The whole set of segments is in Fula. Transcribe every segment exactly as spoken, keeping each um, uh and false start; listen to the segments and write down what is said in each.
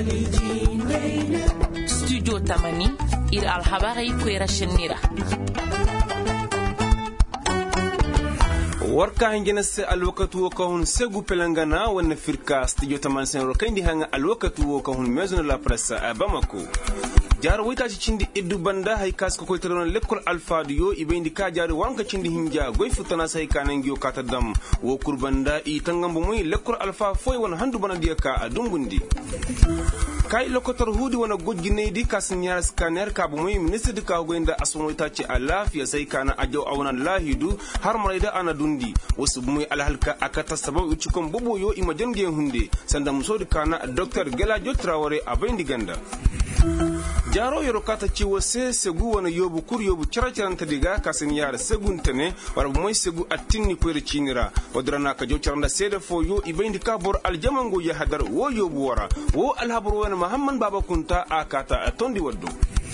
studio tamani ir alhabari kwera shenira warka hangena se alwakatu ka hun segu pelangana wana firka studio tamani sen rokandi hanga alwakatu ka hun maison la presse a Bamako jar wita ci cindi iddu banda hay kas ko koytron lekol alfadiyo ibendi ka jar wanka cindi hinja goy futana say kanan giyo kata dam wo kurbanda i tangam muy lekol alfa foy won handu bana diya ka adungundi kay lokotor hudi wona gojjine di kas nyar scanner ka bu muy ministre de ka goynda asmo wita ci alafiya say kana ajo awnan lahidu har marayda ana dundi wasu muy alhalka akata sababu ci kom bobo yo ima jange hunde sanda musodi kana docteur Gela Jotraore abendi ganda jaro yoro kata ci wose segu wana yobu kur yobu characharanta diga kasin yara seguntene war moy segu attinni ko recinira wadrana ka jocaranda sede fo yo ibendi kabor aljamango ya hadar wo yobu wara wo alhabru wana muhammad baba kunta akata atondi waddu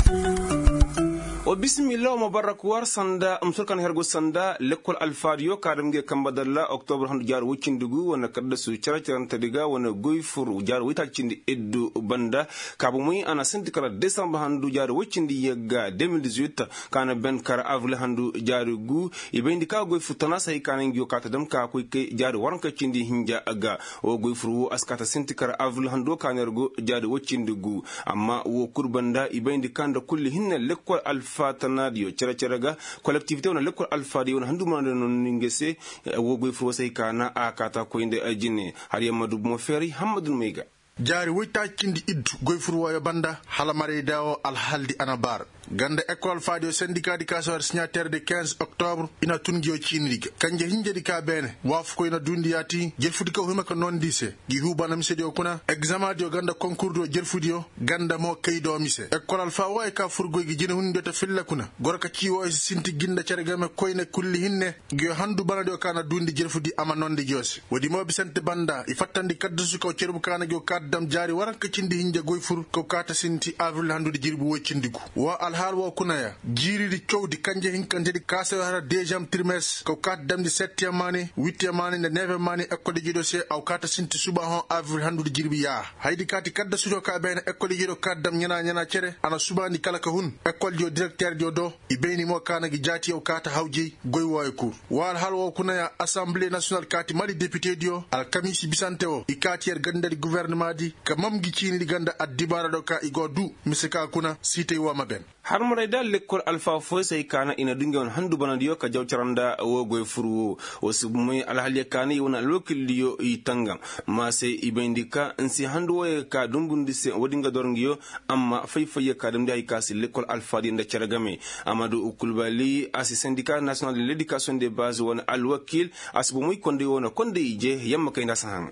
o bismillah mubarak war sanda am sulkan hergo sanda lekol alfariyo kadamge kambadalla octobre handu jar wucindugu wona kadda su characharanta diga wona goyfuru jar witacindi eddu banda kabu muy ana sindikala décembre handu jar wucindi yegga deux mille dix-huit kana ben kar avril handu jar gu ibendi ka goyfu tanasa ikana ngiyo kata dam ka ko ke jar waranka cindi hinja aga o goyfuru askata sindikala avril handu kana ergo jar wucindugu amma wo kurbanda ibendi kanda kulli hinna lekol alfa fatanadio cera ceraga collectivité on lekol alfadi on handu man non ngese wogoy fo say kana akata ko inde ajine har yamadu mo feri hamadou mega jari woyta cindi iddu goyfuru wayo banda halamare dawo alhaldi anabar ganda école fadio syndicat d'éducation signataire de quinze octobre ina tungiyo cinriga kanje hinjedi ka bene wafu ko ina dundi yati jelfudi ko huma ko non dise gi hubana mise dio kuna examen dio ganda concours do jelfudi yo ganda mo kaydo mise école alfa way ka furgo gi jine hunde to filla kuna gorka ciwo sinti ginda cergame koyne kulli hinne gi handu bana dio kana dundi jelfudi ama nonde josi wodi mo bisante banda i fattandi kaddu su ko cerbu kana go kaddam jari waranka cindi hinja goyfur ko kata sinti avril handu di jirbu wocindigu wa hal wo kunaya jiridi cowdi kanje hinkantedi kase hara deuxième trimestre ko kat damdi septième année huitième année de neuvième année école jido se aw kata sinti suba hon avril handu jirbi ya haydi kati kadda sujo ka bene école jido kaddam nyana nyana cere ana subandi kala ka hun école jo directeur jo do ibeni mo kana gi jati o kata hawji goy woy cour wal hal wo kunaya assemblée nationale kati mali député dio al kamisi bisante o ikati er gandadi gouvernement di ka mamgi cini di ganda addibara do ka igodu misika kuna site wa maben har marayda lekol alfa fo say kana ina dungon handu banadiyo ka jawcaranda wo goy furu o submoy alhaliya kana yona lokiliyo itanga ma say ibendika nsi handu wo ka dumbundi se wodinga dorngiyo amma fayfaye ka dum day kasi lekol alfa di nda ceragame amadou ukulbali asi syndicat national de l'éducation des bases wona alwakil asbumoy konde wona konde je yamma kay ndasan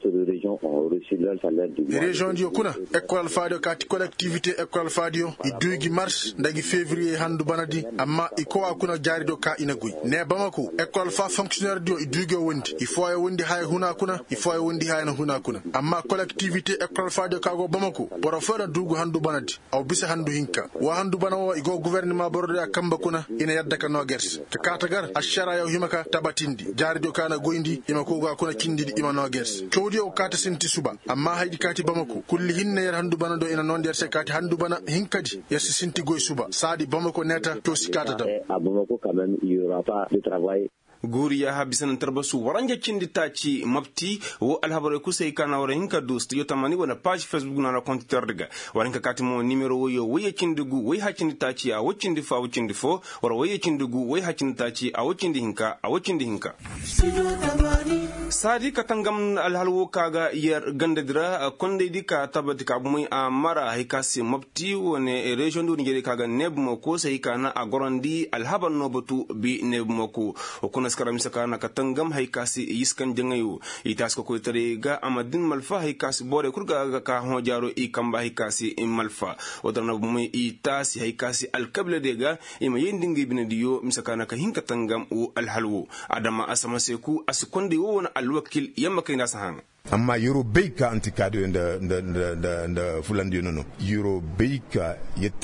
région dio kuna école fadio kati collectivité école fadio i duigi mars ndagi février handu banadi amma i ko akuna jari do ka ina guy ne Bamako école fa fonctionnaire dio i duigi wondi il faut ay wondi hay huna kuna il faut ay wondi hay na huna kuna amma collectivité école fadio ka go Bamako boro fara dugu handu banadi aw bisa handu hinka wa handu banawo i go gouvernement borode akamba kuna ina yadda ka no gers ka katagar ashara yaw himaka tabatindi jari do kana goyndi ima ko go akuna kindi ima no gers tawdi o kata sinti suba amma haydi kati Bamako kulli hinne yer handu bana do ina non der se kati handu bana hinkadi yesi sinti goy suba sadi Bamako neta to sikata dam à Bamako quand même il y aura pas de travail guriya habisan tarbasu waranja cindi taci mapti wo alhabare kusay kana wara hinka dost yo tamani wona page facebook na compte terga waranka katimo numero wo yo waye cindigu way ha cindi taci a wocindi fa wocindi fo wara waye cindigu way ha cindi taci a wocindi hinka a wocindi hinka sadi katangam alhalwo kaga yer gandadira konde dika tabati ka bumay a mara hikasi mapti wone region do ngere kaga nebmo ko say kana agorandi alhaban nobatu bi nebmo ko okuna skaram sakana katangam haykasi yiskan jangayu itasko ko tarega amadin malfa haykasi bore kurga ka ho jaro i kamba haykasi malfa odarna bumay itasi haykasi alkabla dega ima yendingi binadiyo misakana ka hinka tangam o alhalwo adama asama seku askonde wona alwakil yamma kayna sahan amma euro beika antikado nda nda nda nda fulandi nono euro beika yette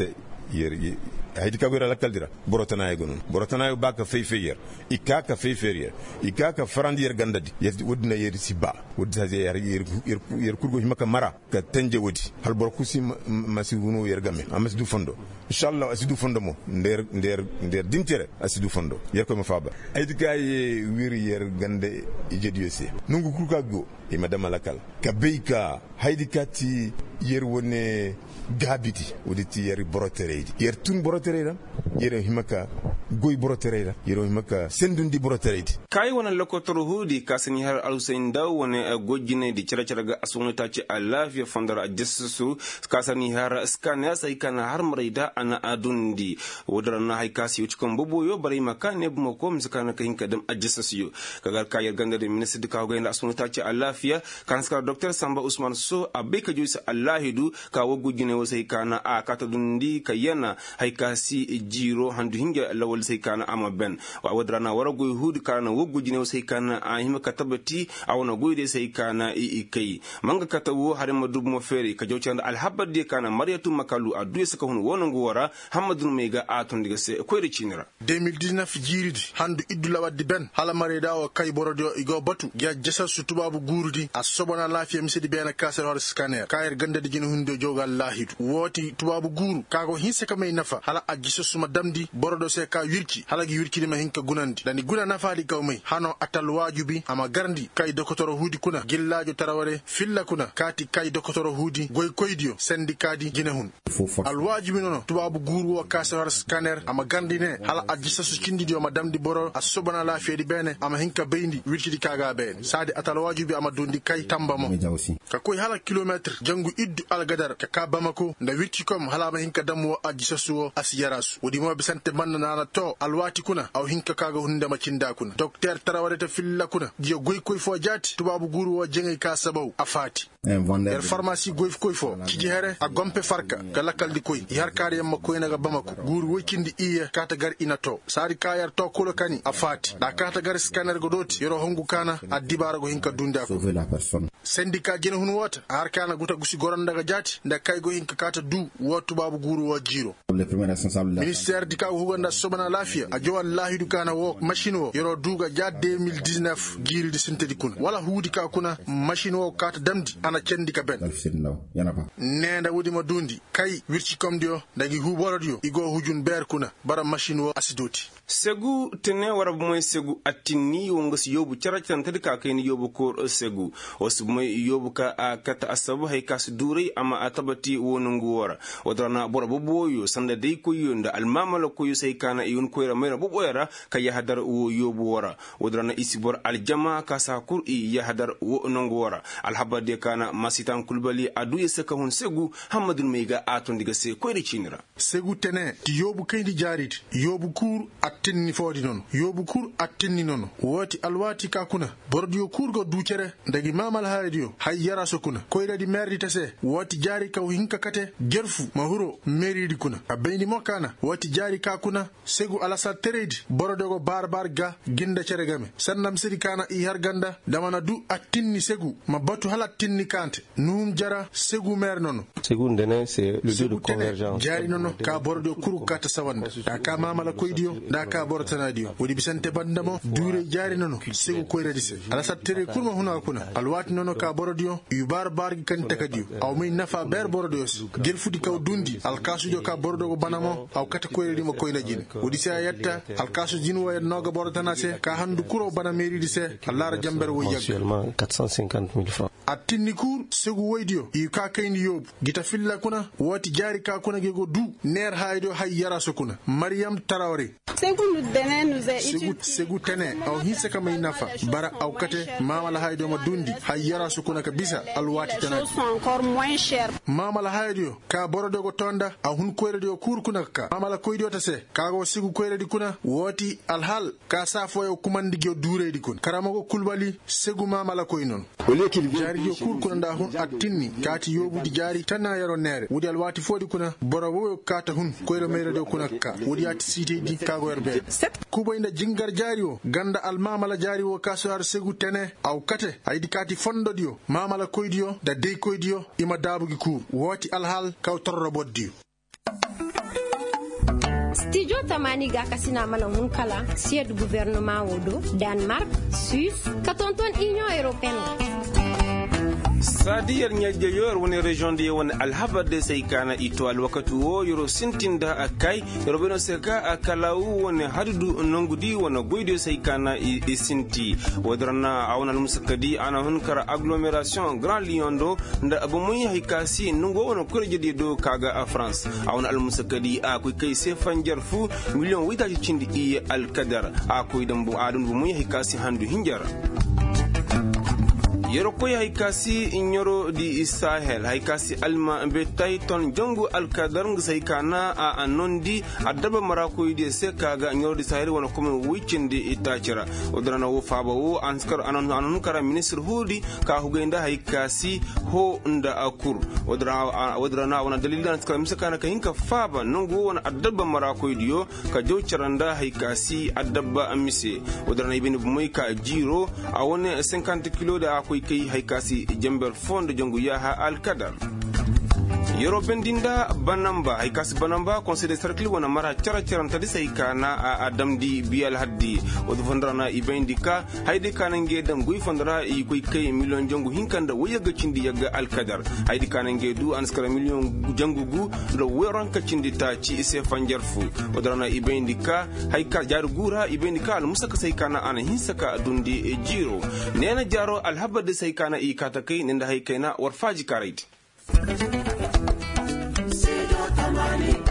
yer haydi ka wera la kaldira borotana gonun borotana ba ka fey feyer ikka ka fey feyer ikka ka farandi yer gandadi yer wodina yer siba wodda yer yer yer kurgo himaka mara ka tanje wodi hal borkusi masiguno yer gamme amasidu fondo inshallah asidu fondo mo nder nder nder dintere asidu fondo yer ko ma faba haydi ka ye wiri yer gande ijedi yese nungu kurka go e madama lakal ka beika haydi kati yer wone gabiti woditi yer borotereedi yer tun borotereeda yer himaka goy borotereeda yer himaka sendundi borotereedi kai wona lokotoro hudi kasani har Al-Hussein Daw wona gojjine di ceraceraga asunta ci alafiya fondara jessu kasani har skania sai kana har marida ana adundi wodarana hay kasi uci kon bobo yo bare makane bumo ko mskana ka hinka dem ajessu yo kagar kayar gandare ministre ka goyenda asunta ci alafiya kanska docteur Samba Usman So abeka juisa allahidu ka wogujine wasai kana a kata dundi kayana hay kasi jiro handu hinga lawol sai kana ama ben wa wadrana warago hud kana wogujine sai kana a hima katabati awna goyde sai kana i kai manga katawo hare madub mo fere ka jawcanda alhabad de kana mariyatu makalu adu saka hun wonango wara hamadun mega aton diga se ko recinira deux mille dix-neuf jiridi handu idula waddi ben hala mareda o kay borodo igo batu ya jessa su tubabu gurudi a sobona lafiya misidi bena kasar hor scanner kayar ganda dijin hunde jogal lahidu woti tubabu guru kago hinse kamay nafa hala ajiso suma damdi borodo se ka wirki hala gi wirki ma hinka gunandi dani guna nafa di kawmay hano atal wajubi ama garndi kay dokotoro hudi kuna gillajo taraware filla kuna kati kay dokotoro hudi goy koydio sendikadi ginehun al wajibi nono tubabu guru o kasar hor scanner ama garndi ne hala ajiso su kindidio ma damdi boro a sobona lafiya di bene ama hinka beindi wirki di kaga ben sadi atal wajibi ama dundi kay tambamo ka koy hala kilometre jangu iddu algadar ka ka bamako nda wirki kom hala ma hinka damwo aji sasuwo asiyarasu wodi mo be sante man na to alwati kuna aw hinka kaga hunde ma cinda kuna docteur tarawale ta filla kuna dio goy koy fo jati tubabu guru wo jengay ka sabaw afati er pharmacie goy koy fo ci here a gompe farka ka lakal di koy yar kar yam koy naga bamako guru wo kindi iye kata gar ina to sari kayar to kolo kani afati da kata gar scanner godoti yoro hongu kana adibara go hinka dunda ko syndicat jene hun wota har kana guta gusi goron daga jati nda kay go hinka kata du wotu babu guru wo jiro ministère di ka huganda sobana lafiya a jo wallahi du kana wo machine wo yoro duga ja deux mille dix-neuf giri di sintedi kun wala hudi ka kuna machine wo kata damdi ana cendi ka ben nenda wudi ma dundi kay wirci kom dio dagi huboro dio igo hujun ber kuna bara machine wo asidoti segu tene warab moy segu atini wongas yobu caractan tadika kayni yobu ko segu wasu moy yobu ka kata asabu hay kas duri ama atabati wonungu wara wadrana bora boboyo sanda dai ko yonda almamala ko yusay kana yun ko ra mera boboyara kay hadar wo yobu wara wadrana isibor aljama ka sakur i ya hadar wonungu wara alhabade kana masitan kulbali adu yesaka hon segu hamadun mega aton diga se ko ricinira segu tene ti yobu kaydi jarit yobu kur tinni fodi non yobu kur attinni non woti alwati ka kuna bordio kurgo ducere ndagi mamal haydio hayyara sokuna koyda di merdi tase woti jari ka hinka kate gerfu mahuro meridi kuna abeni mokana woti jari ka kuna segu alasa teredi borodogo barbar ga ginda ceregame sannam sidi kana i har ganda damana du attinni segu mabatu halattinni kante num jara segu mer non segu ndene c'est le deux de convergence jari non ka bordio kuru kata sawanda ka mamala koydio da ka bortana dio wodi bisante bandamo dure jari nono segu koyredise ala sattere kurma huna kuna alwati nono ka borodio yubar bargi kan takadio aw may nafa ber borodios gel fudi kaw dundi alkasu jo ka borodo go banamo aw kata koyredi mo koyna jin wodi sa yatta alkasu jin wo noga borotana se ka handu kuro bana meri dise allara jamber wo yag actuellement quatre cent cinquante mille francs attinni kur segu woydio yu ka kayni yob gita filla kuna woti jari ka kuna gego du ner haydo hay yara sokuna Mariam Traoré segu segu tene aw hinse kama inafa bara aw kate mama la haydo ma dundi hay yara sukuna ka bisa alwati tana mama la haydo ka borodo go tonda aw hun koyredo kurkuna ka mama la koydo tase ka go segu koyredi kuna woti alhal ka safo yo kumandi go duredi kun karamago kulbali segu mama la koynon jari yo kurkuna nda hun attinni kati yobudi jari tana yaro nere wudi alwati fodi kuna borowo kata hun koyro meredo kuna ka wudi ati siti di ka go erbe kubo inda jingar jario ganda al mamala jario kasuar segu tene aw kate aydi kati fondo dio mamala koydio da dey koydio ima dabugi ku woti alhal kaw torro boddio studio tamani ga kasina manan hunkala sied gouvernement wodo Denmark Suisse katonton Union Européenne sadiyar nyajayor wani region de wani alhabar de sai kana ito alwakatu wo yoro sintinda akai robeno seka akalawu wani hadudu nongudi wani goido sai kana isinti wadrana awna musakadi ana hunkara agglomération Grand Lyon do nda abumuyi haikasi nungo wani kurje do kaga a France awna almusakadi akai kai sai fanjar fu million wita cindi i alkadar akai dambu adun bumuyi haikasi handu hinjara yero koy haykasi inyoro di Sahel haykasi alma be tayton jongu alkadar ngisay kana a anondi adaba marako di seka ga nyoro di Sahel wona comme weekend itachira odrana wo faba wo anskar anon anon kara ministre hudi ka hugenda haykasi ho nda akur odrana odrana wona dalilan anskar misakana ka hinka faba nongo wona adaba marako diyo ka jowcharanda haykasi adaba amise odrana ibn bumayka jiro a wona cinquante kilo da akoy kai haikasi jamber fond jongu yaha al-kadar yoro bendinda banamba haikasi banamba conseil de cercle wana mara chara chara tadi saikana a adamdi bial haddi odu fondrana ibendika haidi kanange dam gui fondra i koy kay million jongu hinkanda wayaga cindi yaga al-kadar haidi kanange du anskara million jongu gu do weranka cindi ta ci ise fanjarfu odrana ibendika haika jar gura ibendika al musaka saikana ana hinsaka dundi e jiro nena jaro al habad saikana i kata kai nenda haikaina warfaji karaid Tamani